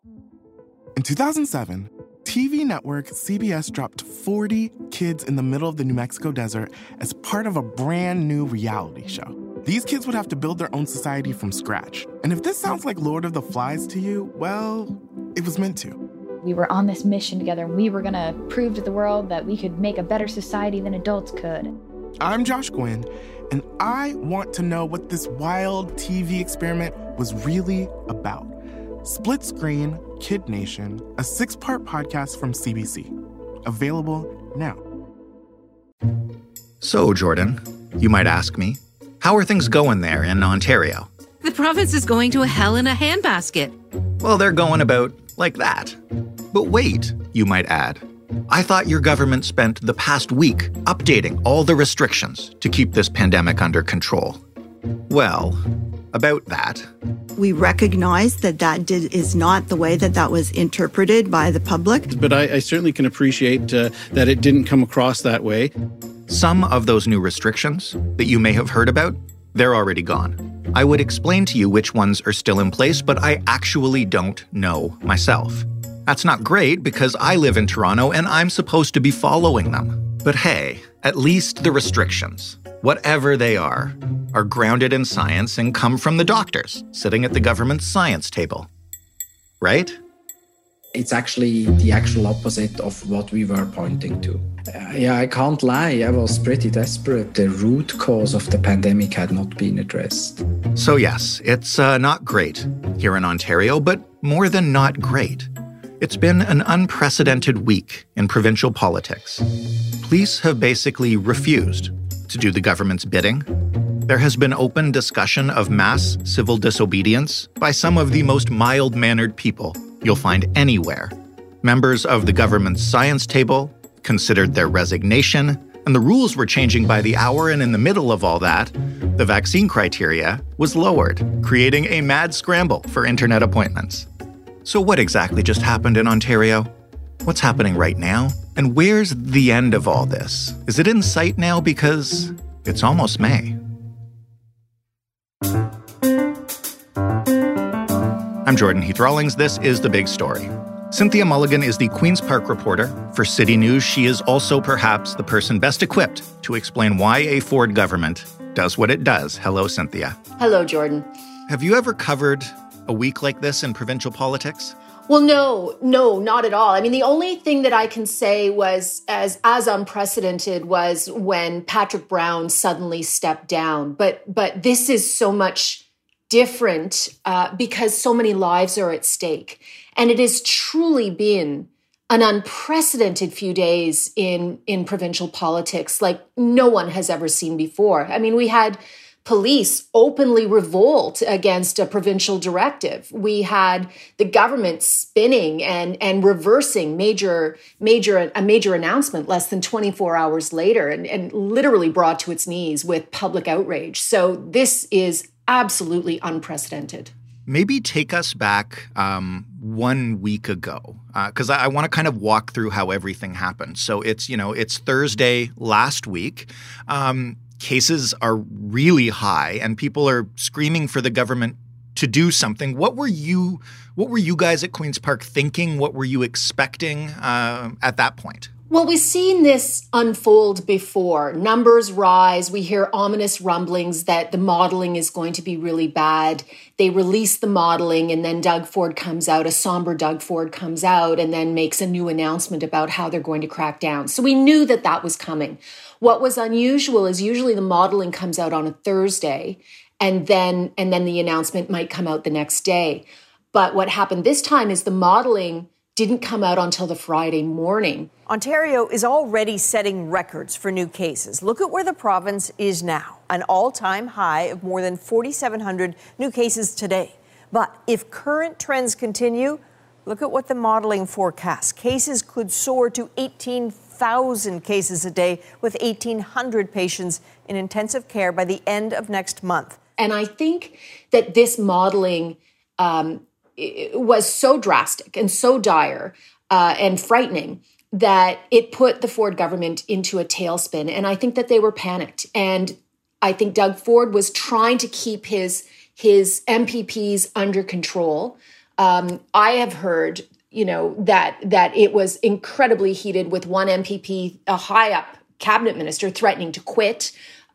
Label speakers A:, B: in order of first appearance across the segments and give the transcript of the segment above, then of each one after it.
A: In 2007, TV network CBS dropped 40 kids in the middle of the New Mexico desert as part of a brand new reality show. These kids would have to build their own society from scratch. And if this sounds like Lord of the Flies to you, well, it was meant to.
B: We were on this mission together, and we were going to prove to the world that we could make a better society than adults could.
A: I'm Josh Gwynn, and I want to know what this wild TV experiment was really about. Split Screen, Kid Nation, a 6-part podcast from CBC. Available now.
C: So, Jordan, you might ask me, how are things going there in Ontario?
D: The province is going to a hell in a handbasket.
C: Well, they're going about like that. But wait, you might add. I thought your government spent the past week updating all the restrictions to keep this pandemic under control. Well, about that.
E: We recognize that is not the way that was interpreted by the public.
F: But I certainly can appreciate that it didn't come across that way.
C: Some of those new restrictions that you may have heard about, they're already gone. I would explain to you which ones are still in place, but I actually don't know myself. That's not great because I live in Toronto and I'm supposed to be following them. But hey, at least the restrictions, whatever they are grounded in science and come from the doctors sitting at the government's science table. Right?
G: It's actually the actual opposite of what we were pointing to. I can't lie, I was pretty desperate. The root cause of the pandemic had not been addressed.
C: So yes, it's not great here in Ontario, but more than not great. It's been an unprecedented week in provincial politics. Police have basically refused to do the government's bidding. There has been open discussion of mass civil disobedience by some of the most mild-mannered people you'll find anywhere. Members of the government's science table considered their resignation, and the rules were changing by the hour, and in the middle of all that, the vaccine criteria was lowered, creating a mad scramble for internet appointments. So what exactly just happened in Ontario? What's happening right now? And where's the end of all this? Is it in sight now because it's almost May? I'm Jordan Heath Rawlings. This is The Big Story. Cynthia Mulligan is the Queen's Park reporter for City News. She is also perhaps the person best equipped to explain why a Ford government does what it does. Hello, Cynthia.
H: Hello, Jordan.
C: Have you ever covered a week like this in provincial politics?
H: Well, no, not at all. I mean, the only thing that I can say was as unprecedented was when Patrick Brown suddenly stepped down. But this is so much different because so many lives are at stake. And it has truly been an unprecedented few days in provincial politics like no one has ever seen before. I mean, we had police openly revolt against a provincial directive. We had the government spinning and reversing a major announcement less than 24 hours later and literally brought to its knees with public outrage. So this is absolutely unprecedented.
C: Maybe take us back 1 week ago, because I want to kind of walk through how everything happened. So it's Thursday last week. Cases are really high and people are screaming for the government to do something. What were you guys at Queen's Park thinking? What were you expecting at that point?
H: Well, we've seen this unfold before. Numbers rise. We hear ominous rumblings that the modeling is going to be really bad. They release the modeling and then Doug Ford comes out, a somber Doug Ford comes out and then makes a new announcement about how they're going to crack down. So we knew that was coming. What was unusual is usually the modeling comes out on a Thursday and then the announcement might come out the next day. But what happened this time is the modeling didn't come out until the Friday morning.
I: Ontario is already setting records for new cases. Look at where the province is now, an all-time high of more than 4,700 new cases today. But if current trends continue, look at what the modeling forecasts. Cases could soar to 18,000 cases a day with 1,800 patients in intensive care by the end of next month.
H: And I think that this modeling it was so drastic and so dire and frightening that it put the Ford government into a tailspin. And I think that they were panicked. And I think Doug Ford was trying to keep his MPPs under control I have heard, that it was incredibly heated with one MPP, a high-up cabinet minister, threatening to quit,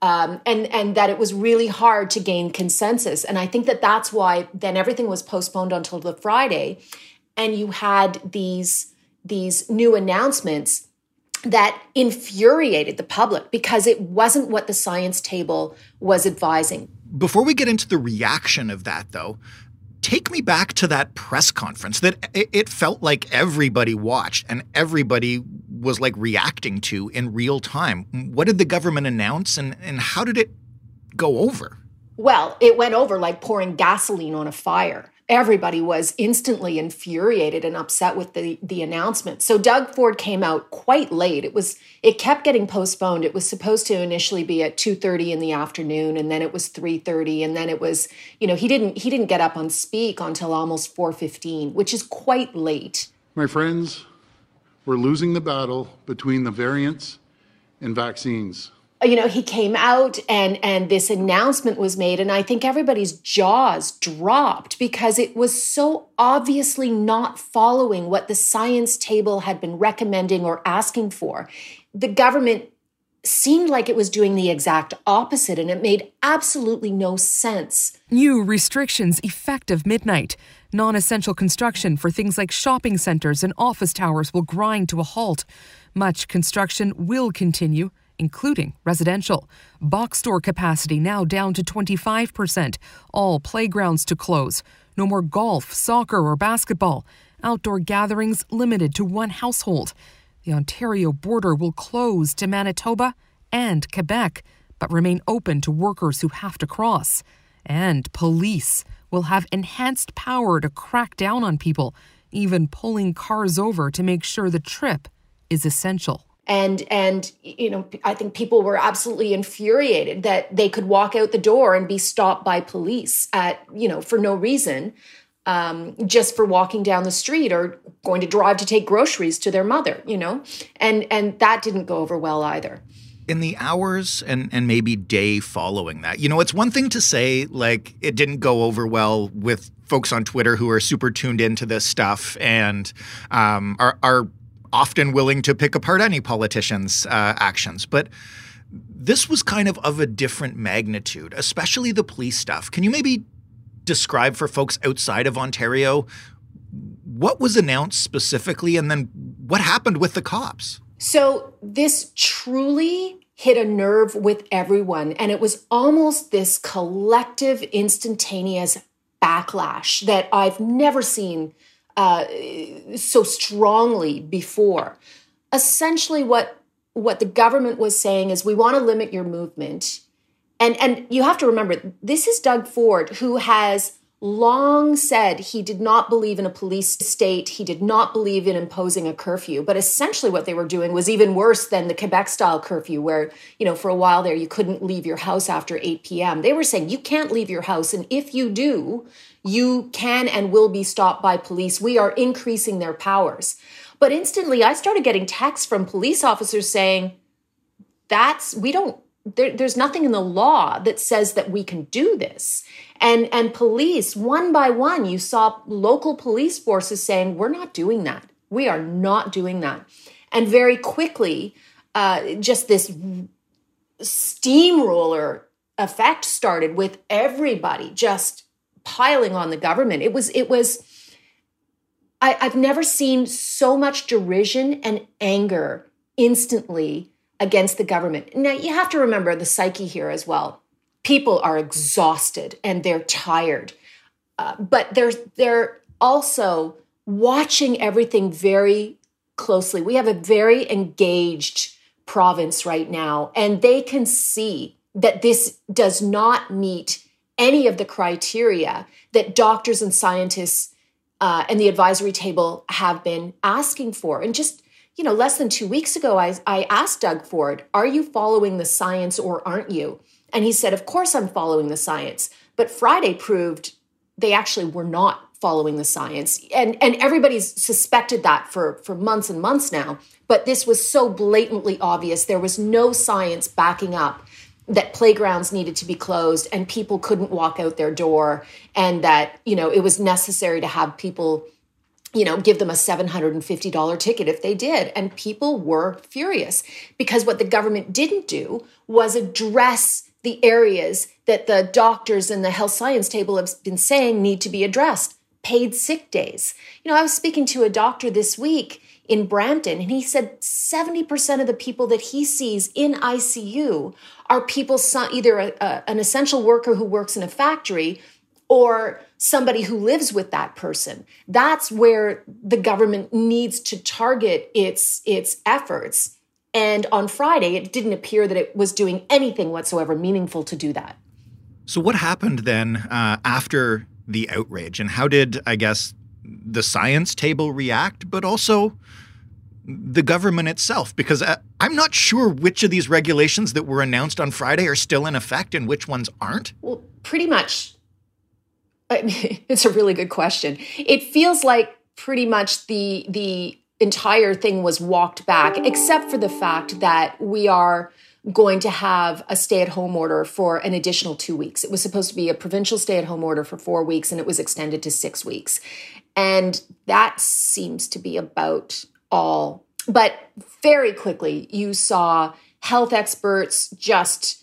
H: and that it was really hard to gain consensus. And I think that that's why then everything was postponed until the Friday, and you had these new announcements that infuriated the public because it wasn't what the science table was advising.
C: Before we get into the reaction of that, though, take me back to that press conference that it felt like everybody watched and everybody was like reacting to in real time. What did the government announce and how did it go over?
H: Well, it went over like pouring gasoline on a fire. Everybody was instantly infuriated and upset with the announcement. So Doug Ford came out quite late. It kept getting postponed. It was supposed to initially be at 2:30 in the afternoon, and then it was 3:30, and then it was, he didn't get up and speak until almost 4:15, which is quite late.
J: My friends, we're losing the battle between the variants and vaccines.
H: He came out and this announcement was made, and I think everybody's jaws dropped because it was so obviously not following what the science table had been recommending or asking for. The government seemed like it was doing the exact opposite, and it made absolutely no sense.
K: New restrictions effective midnight. Non-essential construction for things like shopping centres and office towers will grind to a halt. Much construction will continue, including residential. Box store capacity now down to 25%. All playgrounds to close. No more golf, soccer, or basketball. Outdoor gatherings limited to one household. The Ontario border will close to Manitoba and Quebec, but remain open to workers who have to cross. And police will have enhanced power to crack down on people, even pulling cars over to make sure the trip is essential.
H: And I think people were absolutely infuriated that they could walk out the door and be stopped by police for no reason, just for walking down the street or going to drive to take groceries to their mother, and that didn't go over well either.
C: In the hours and maybe day following that, it's one thing to say, like, it didn't go over well with folks on Twitter who are super tuned into this stuff and are often willing to pick apart any politician's actions. But this was kind of a different magnitude, especially the police stuff. Can you maybe describe for folks outside of Ontario what was announced specifically and then what happened with the cops?
H: So this truly hit a nerve with everyone, and it was almost this collective, instantaneous backlash that I've never seen so strongly before. Essentially, what the government was saying is, we want to limit your movement. And you have to remember, this is Doug Ford, who has long said he did not believe in a police state. He did not believe in imposing a curfew. But essentially what they were doing was even worse than the Quebec-style curfew where, for a while there, you couldn't leave your house after 8 p.m. They were saying you can't leave your house. And if you do, you can and will be stopped by police. We are increasing their powers. But instantly, I started getting texts from police officers saying, there's nothing in the law that says that we can do this. And police, one by one, you saw local police forces saying, we're not doing that. We are not doing that. And very quickly, just this steamroller effect started with everybody just piling on the government. I've never seen so much derision and anger instantly against the government. Now, you have to remember the psyche here as well. People are exhausted and they're tired, but they're also watching everything very closely. We have a very engaged province right now, and they can see that this does not meet any of the criteria that doctors and scientists and the advisory table have been asking for. And just less than 2 weeks ago, I asked Doug Ford, are you following the science or aren't you? And he said, of course I'm following the science. But Friday proved they actually were not following the science. And everybody's suspected that for months and months now. But this was so blatantly obvious. There was no science backing up that playgrounds needed to be closed and people couldn't walk out their door, and that, it was necessary to have people, give them a $750 ticket if they did. And people were furious because what the government didn't do was address the areas that the doctors and the health science table have been saying need to be addressed. Paid sick days. I was speaking to a doctor this week in Brampton, and he said 70% of the people that he sees in ICU are people, either an essential worker who works in a factory or somebody who lives with that person. That's where the government needs to target its efforts. And on Friday, it didn't appear that it was doing anything whatsoever meaningful to do that.
C: So what happened then after the outrage? And how did, I guess, the science table react, but also the government itself? Because I'm not sure which of these regulations that were announced on Friday are still in effect and which ones aren't.
H: Well, pretty much. It's a really good question. It feels like pretty much the entire thing was walked back, except for the fact that we are going to have a stay-at-home order for an additional 2 weeks. It was supposed to be a provincial stay-at-home order for 4 weeks, and it was extended to 6 weeks. And that seems to be about all. But very quickly, you saw health experts just,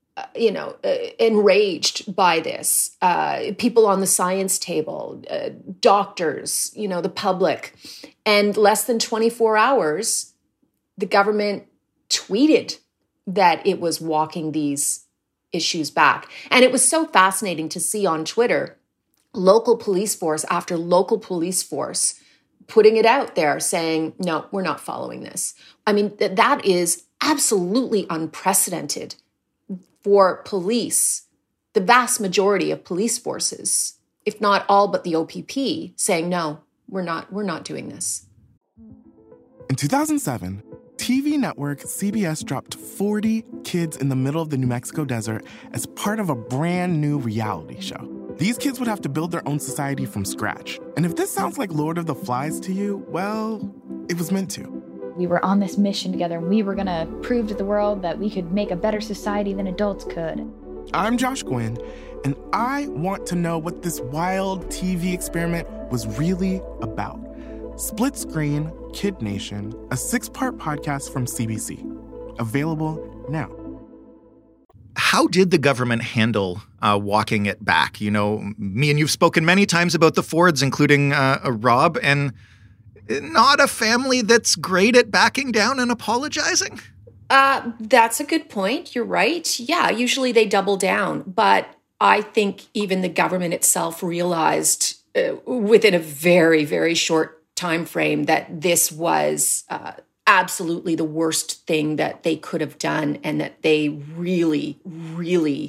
H: enraged by this. People on the science table, doctors, the public. And less than 24 hours, the government tweeted that it was walking these issues back. And it was so fascinating to see on Twitter, local police force after local police force putting it out there saying, no, we're not following this. I mean, that is absolutely unprecedented for police, the vast majority of police forces, if not all but the OPP, saying, no, we're not doing this.
A: In 2007, TV network CBS dropped 40 kids in the middle of the New Mexico desert as part of a brand new reality show. These kids would have to build their own society from scratch. And if this sounds like Lord of the Flies to you, well, it was meant to.
B: We were on this mission together, and we were going to prove to the world that we could make a better society than adults could.
A: I'm Josh Gwynn, and I want to know what this wild TV experiment was really about. Split Screen, Kid Nation, a 6-part podcast from CBC. Available now.
C: How did the government handle walking it back? Me and you've spoken many times about the Fords, including Rob, and not a family that's great at backing down and apologizing.
H: That's a good point. You're right. Yeah, usually they double down. But I think even the government itself realized within a very, very short time frame that this was absolutely the worst thing that they could have done, and that they really, really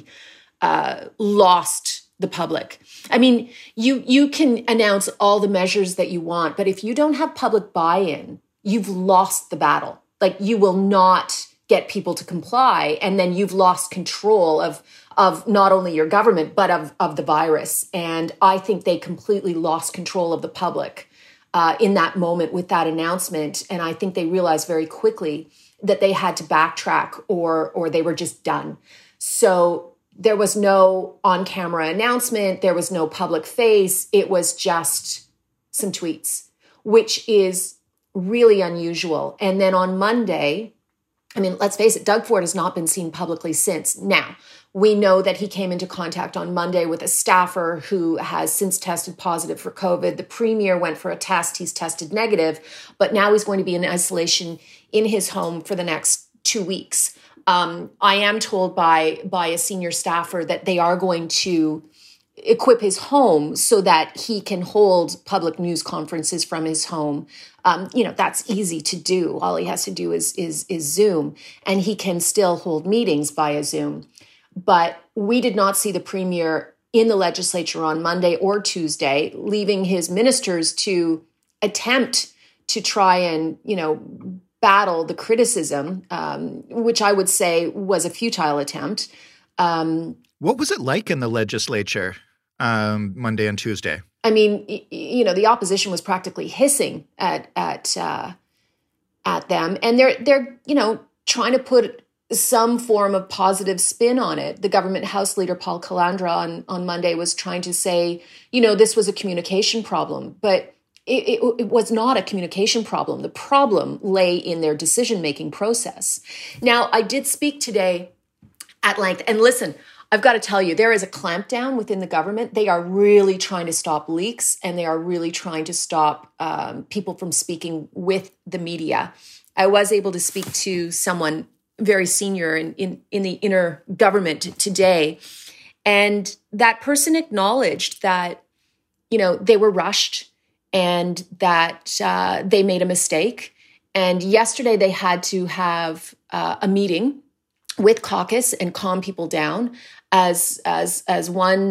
H: lost the public. I mean, you can announce all the measures that you want, but if you don't have public buy-in, you've lost the battle. Like, you will not get people to comply, and then you've lost control of not only your government, but of the virus. And I think they completely lost control of the public in that moment with that announcement. And I think they realized very quickly that they had to backtrack or they were just done. So there was no on-camera announcement. There was no public face. It was just some tweets, which is really unusual. And then on Monday, I mean, let's face it, Doug Ford has not been seen publicly since. Now, we know that he came into contact on Monday with a staffer who has since tested positive for COVID. The premier went for a test. He's tested negative, but now he's going to be in isolation in his home for the next 2 weeks. I am told by a senior staffer that they are going to equip his home so that he can hold public news conferences from his home. That's easy to do. All he has to do is Zoom, and he can still hold meetings via Zoom. But we did not see the premier in the legislature on Monday or Tuesday, leaving his ministers to attempt to try and, battle the criticism, which I would say was a futile attempt.
C: What was it like in the legislature Monday and Tuesday?
H: I mean, the opposition was practically hissing at them, and they're trying to put some form of positive spin on it. The government House Leader Paul Calandra on Monday was trying to say, this was a communication problem, but it was not a communication problem. The problem lay in their decision-making process. Now, I did speak today at length, and listen, I've got to tell you, there is a clampdown within the government. They are really trying to stop leaks, and they are really trying to stop people from speaking with the media. I was able to speak to someone very senior in the inner government today, and that person acknowledged that, they were rushed and that they made a mistake. And yesterday they had to have a meeting with caucus and calm people down, as one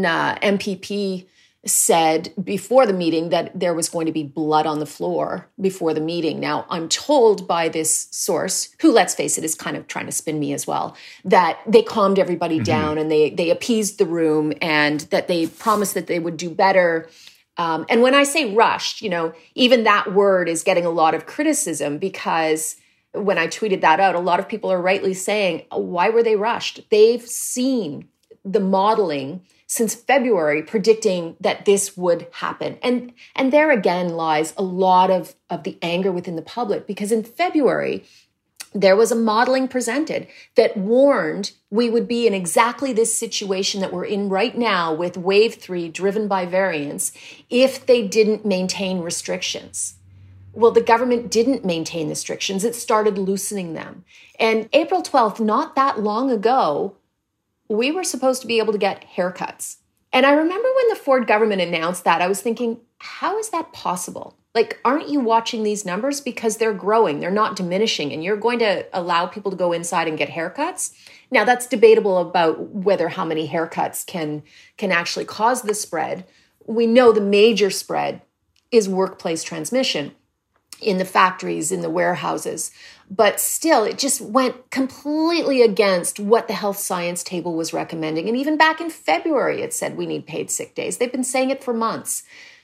H: MPP said before the meeting that there was going to be blood on the floor before the meeting. Now, I'm told by this source, who, let's face it, is kind of trying to spin me as well, that they calmed everybody down and they appeased the room and that they promised that they would do better. And when I say rushed, even that word is getting a lot of criticism, because when I tweeted that out, a lot of people are rightly saying, why were they rushed? They've seen the modeling since February predicting that this would happen. And there again lies a lot of the anger within the public, because in February, there was a modeling presented that warned we would be in exactly this situation that we're in right now with wave 3 driven by variants if they didn't maintain restrictions. Well, the government didn't maintain restrictions. It started loosening them. And April 12th, not that long ago, we were supposed to be able to get haircuts. And I remember when the Ford government announced that, I was thinking, how is that possible? Like, aren't you watching these numbers? Because they're growing, they're not diminishing, and you're going to allow people to go inside and get haircuts? Now, that's debatable about whether how many haircuts can actually cause the spread. We know the major spread is workplace transmission in the factories, in the warehouses. But still, it just went completely against what the health science table was recommending. And even back in February, it said we need paid sick days. They've been saying it for months.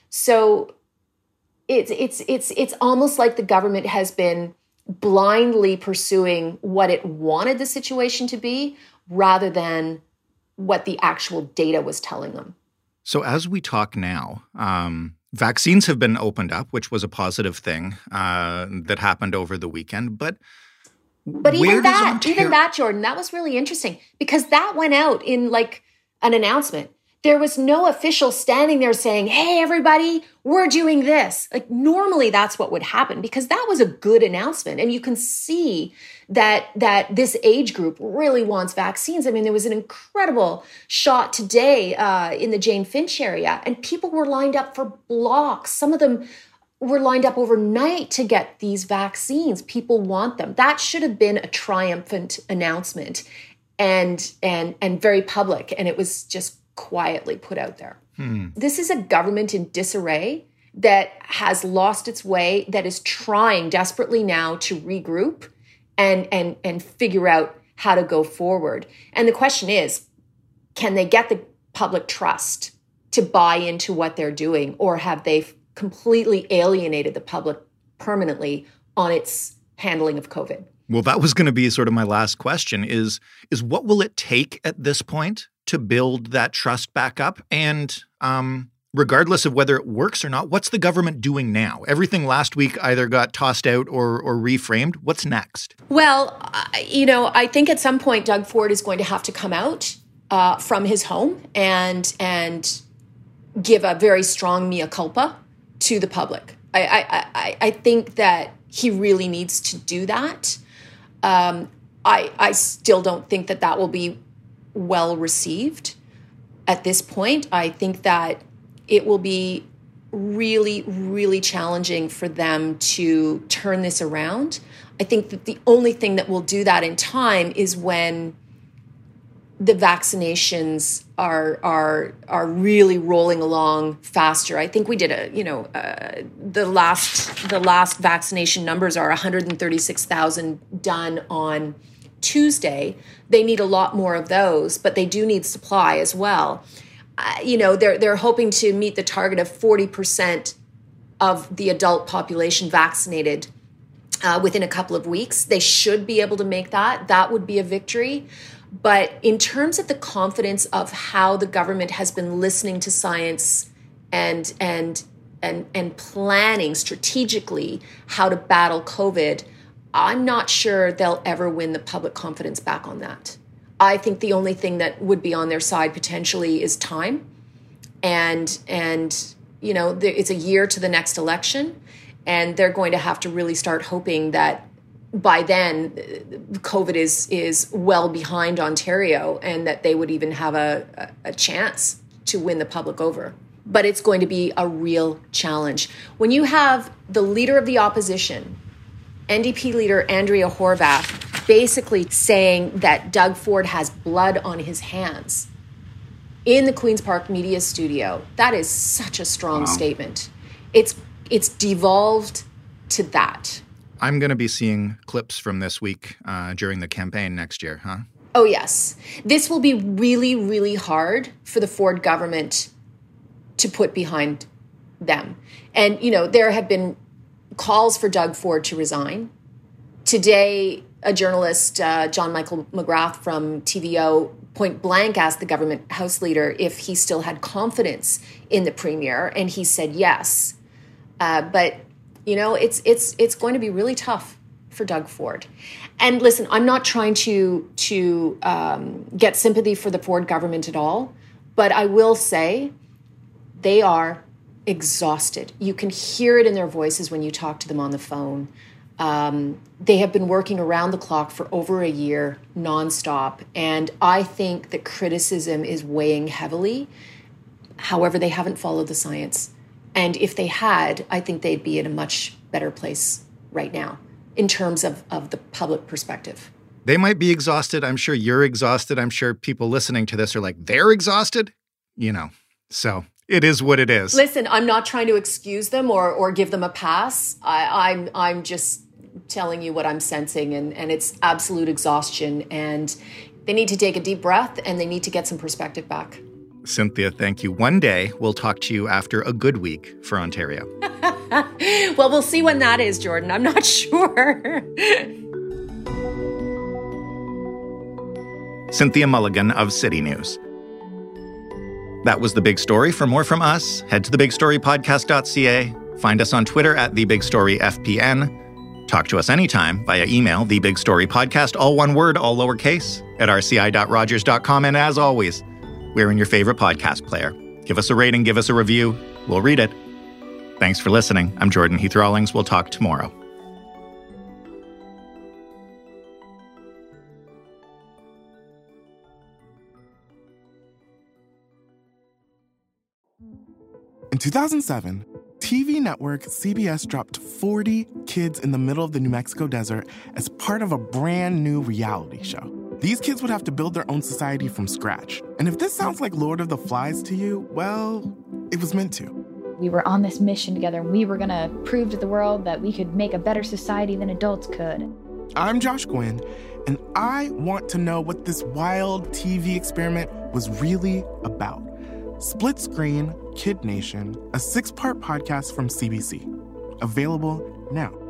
H: So it's almost like the government has been blindly pursuing what it wanted the situation to be rather than what the actual data was telling them.
C: So as we talk now, vaccines have been opened up, which was a positive thing that happened over the weekend. But even that, Jordan, that was really interesting, because that went out in like an announcement. There was no official standing there saying, hey, everybody, we're doing this. Like, normally that's what would happen, because that was a good announcement. And you can see that this age group really wants vaccines. I mean, there was an incredible shot today in the Jane Finch area, and people were lined up for blocks. Some of them were lined up overnight to get these vaccines. People want them. That should have been a triumphant announcement and very public. And it was just quietly put out there. This is a government in disarray that has lost its way, that is trying desperately now to regroup and figure out how to go forward. And the question is, can they get the public trust to buy into what they're doing, or have they completely alienated the public permanently on its handling of COVID? Well, that was going to be sort of my last question, is what will it take at this point to build that trust back up? And regardless of whether it works or not, what's the government doing now? Everything last week either got tossed out or reframed. What's next?
H: Well, I think at some point Doug Ford is going to have to come out from his home and give a very strong mea culpa to the public. I think that he really needs to do that. I still don't think that will be well received at this point. I think that it will be really, really challenging for them to turn this around. I think that the only thing that will do that in time is when the vaccinations are really rolling along faster. I think we did the last vaccination numbers are 136,000 done on Tuesday. They need a lot more of those, but they do need supply as well. They're hoping to meet the target of 40% of the adult population vaccinated within a couple of weeks. They should be able to make that. That would be a victory. But in terms of the confidence of how the government has been listening to science and planning strategically how to battle COVID, I'm not sure they'll ever win the public confidence back on that. I think the only thing that would be on their side potentially is time. And you know, it's a year to the next election, and they're going to have to really start hoping that by then COVID is well behind Ontario and that they would even have a chance to win the public over. But it's going to be a real challenge. When you have the leader of the opposition, NDP leader Andrea Horwath, basically saying that Doug Ford has blood on his hands in the Queen's Park Media Studio, that is such a strong statement. It's devolved to that.
C: I'm going to be seeing clips from this week during the campaign next year, huh?
H: Oh, yes. This will be really, really hard for the Ford government to put behind them. And, you know, there have been calls for Doug Ford to resign. Today, a journalist, John Michael McGrath from TVO, point blank asked the government House leader if he still had confidence in the premier, and he said yes. But, you know, it's going to be really tough for Doug Ford. And listen, I'm not trying to get sympathy for the Ford government at all, but I will say they are exhausted. You can hear it in their voices when you talk to them on the phone. They have been working around the clock for over a year, nonstop. And I think that criticism is weighing heavily. However, they haven't followed the science. And if they had, I think they'd be in a much better place right now in terms of the public perspective.
C: They might be exhausted. I'm sure you're exhausted. I'm sure people listening to this are like, they're exhausted? You know, so it is what it is.
H: Listen, I'm not trying to excuse them or give them a pass. I'm just telling you what I'm sensing, and it's absolute exhaustion. And they need to take a deep breath, and they need to get some perspective back.
C: Cynthia, thank you. One day we'll talk to you after a good week for Ontario.
H: Well, we'll see when that is, Jordan. I'm not sure.
C: Cynthia Mulligan of City News. That was The Big Story. For more from us, head to thebigstorypodcast.ca. Find us on Twitter at TheBigStoryFPN. Talk to us anytime via email, thebigstorypodcast, all one word, all lowercase, at rci.rogers.com. And as always, we're in your favorite podcast player. Give us a rating, give us a review. We'll read it. Thanks for listening. I'm Jordan Heath Rawlings. We'll talk tomorrow.
A: In 2007, TV network CBS dropped 40 kids in the middle of the New Mexico desert as part of a brand new reality show. These kids would have to build their own society from scratch. And if this sounds like Lord of the Flies to you, well, it was meant to.
B: We were on this mission together, and we were going to prove to the world that we could make a better society than adults could.
A: I'm Josh Gwynn, and I want to know what this wild TV experiment was really about. Split Screen, Kid Nation, a 6-part podcast from CBC. Available now.